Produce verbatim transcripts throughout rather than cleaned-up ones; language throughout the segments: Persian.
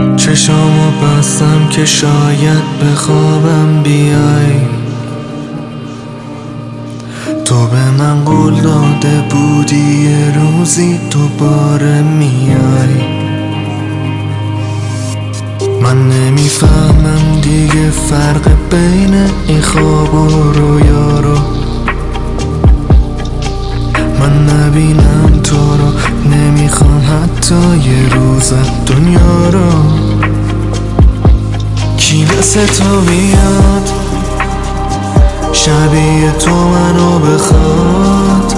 چشامو بستم که شاید به خوابم بیای. تو به من قول داده بودی یه روزی دوباره میای. من نمیفهمم دیگه فرق بین این خواب و رویا رو. من نبینم تو رو، نمیخوام حتی یه روز دنیا رو. کی مثل تو میاد شبیه تو منو بخواد،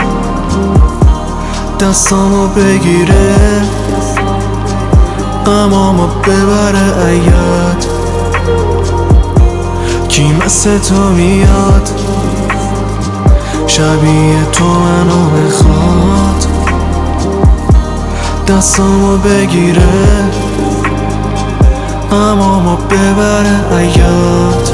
دستامو بگیره غمامو ببره عیاد. کی مثل تو میاد شبیه تو منو بخواد، دستامو بگیره غمامو ببره عیاد.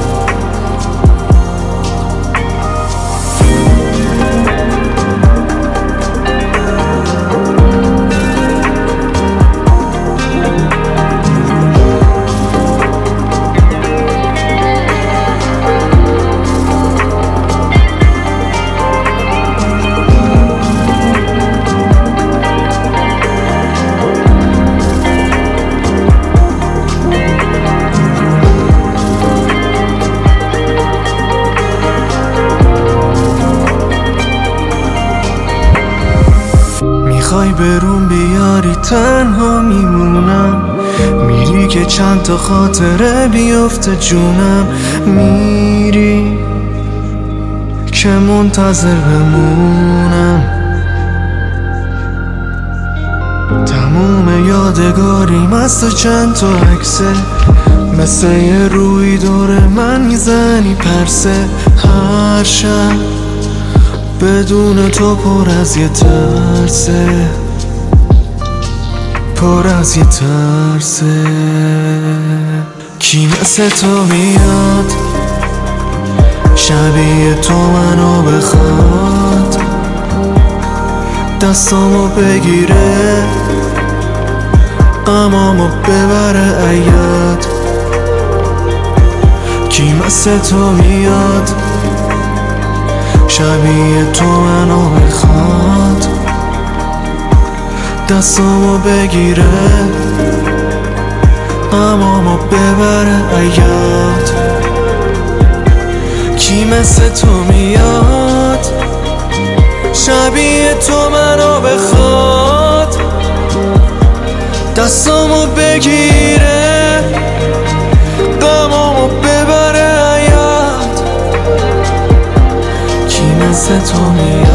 میخوای برون بیاری تنها میمونم، میری که چند تا خاطره بیفته جونم. میری که منتظر بمونم، تموم یادگاریم از تو چند تا عکسه، مثل یه روی دور من میزنی پرسه. هر شب بدون تو پر از یه ترسه، پر از یه ترسه. کی مثل تو میاد شبیه تو منو بخواد، دستامو بگیره غمامو ببره عیاد. کی مثل تو میاد شبیه تو منو بخواد، دستامو بگیره غمامو ببره عیاد. کی مثل تو میاد شبیه تو منو بخواد، دستامو بگیره غمامو ببره عیاد. کی مثل تو میاد